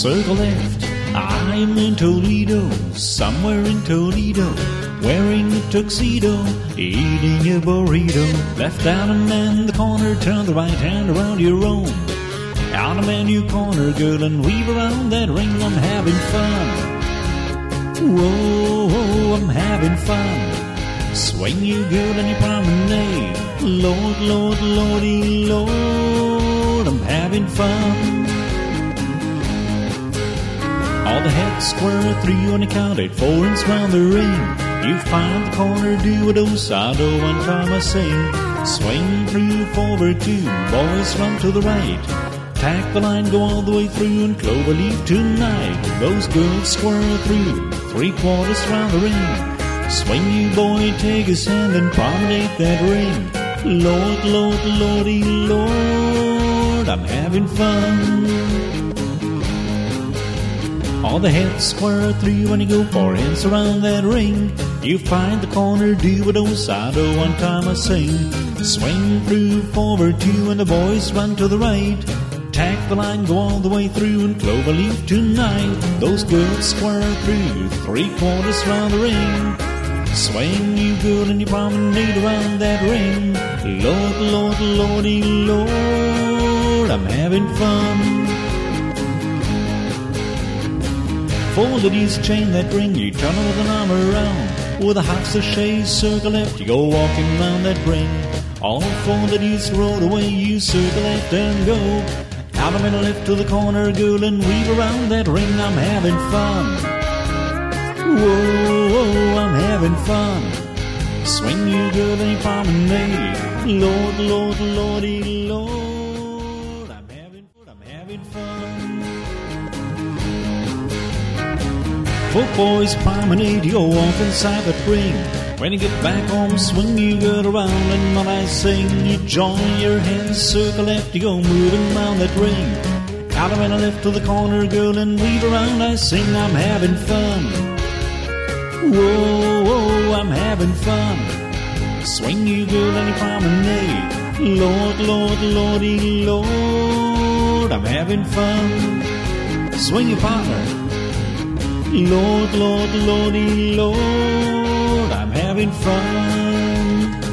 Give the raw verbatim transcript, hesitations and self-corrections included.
circle left. I am in Toledo, somewhere in Toledo, wearing a tuxedo, eating a burrito. Left out and in the corner, turn the right hand around your own. Out a menu corner, girl, and weave around that ring. I'm having fun. Whoa, whoa, I'm having fun. Swing you, girl, and you promenade. Lord, Lord, Lordy, Lord, I'm having fun. All the heads square through and you count it, four and round the ring. You find the corner, do a do, sado, one time I sing. Swing through, forward two, boys run to the right. Tack the line, go all the way through, and clover leaf tonight. Those girls square through, three quarters round the ring. Swing you, boy, take his hand and promenade that ring. Lord, Lord, Lordy, Lord, I'm having fun. All the heads square through when you go four hands around that ring. You find the corner, do a do, sado, one time I sing. Swing through, forward two, and the boys run to the right. Tack the line, go all the way through, and clover leaf tonight. Those girls square through, three quarters round the ring. Swing you good and you promenade around that ring. Lord, Lord, Lordy, Lord, I'm having fun. Four ladies chain that ring, you turn with an arm around. With a half sachet, circle left, you go walking round that ring. All four ladies roll away, you circle left and go. Out the middle left to the corner, girl, and weave around that ring. I'm having fun. Whoa, whoa, I'm having fun. Swing you, girl, and you promenade. Lord, Lord, Lordy, Lord, I'm having, I'm having fun. Four boys promenade, you walk inside that ring. When you get back home, swing you good around, and when I sing, you join your hands, circle left, you go moving round that ring. Out of and left to the corner, girl, and weave around, I sing, I'm having fun. Whoa, whoa, I'm having fun. Swing you girl and you promenade. Lord, Lord, Lordy, Lord, I'm having fun. Swing your partner. Lord, Lord, Lordy, Lord, I'm having fun.